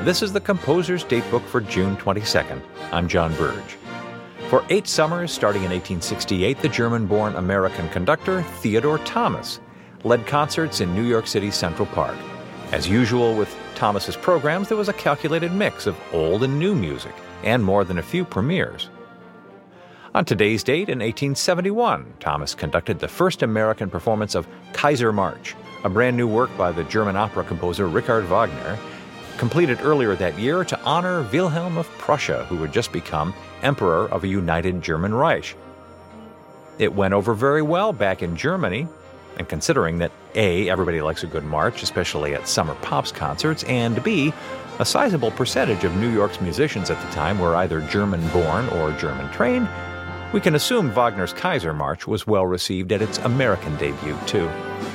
This is the Composer's Datebook for June 22nd. I'm John Burge. For 8 summers, starting in 1868, the German-born American conductor Theodore Thomas led concerts in New York City's Central Park. As usual with Thomas's programs, there was a calculated mix of old and new music, and more than a few premieres. On today's date, in 1871, Thomas conducted the first American performance of Kaiser March, a brand new work by the German opera composer Richard Wagner, completed earlier that year to honor Wilhelm of Prussia, who had just become Emperor of a united German Reich. It went over very well back in Germany, and considering that A, everybody likes a good march, especially at summer pops concerts, and B, a sizable percentage of New York's musicians at the time were either German-born or German-trained, we can assume Wagner's Kaiser March was well received at its American debut, too.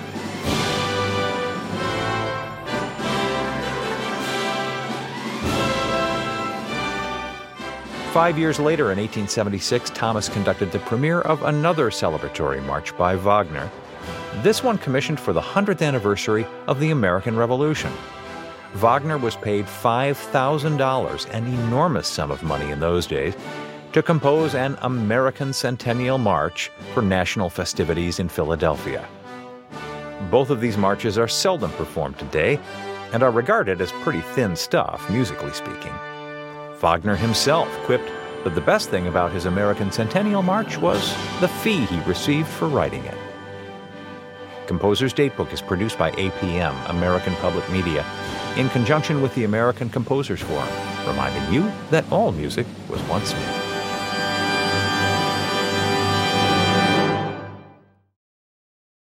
Five years later, in 1876, Thomas conducted the premiere of another celebratory march by Wagner, this one commissioned for the 100th anniversary of the American Revolution. Wagner was paid $5,000, an enormous sum of money in those days, to compose an American Centennial March for national festivities in Philadelphia. Both of these marches are seldom performed today and are regarded as pretty thin stuff, musically speaking. Wagner himself quipped that the best thing about his American Centennial March was the fee he received for writing it. Composer's Datebook is produced by APM, American Public Media, in conjunction with the American Composers Forum, reminding you that all music was once new.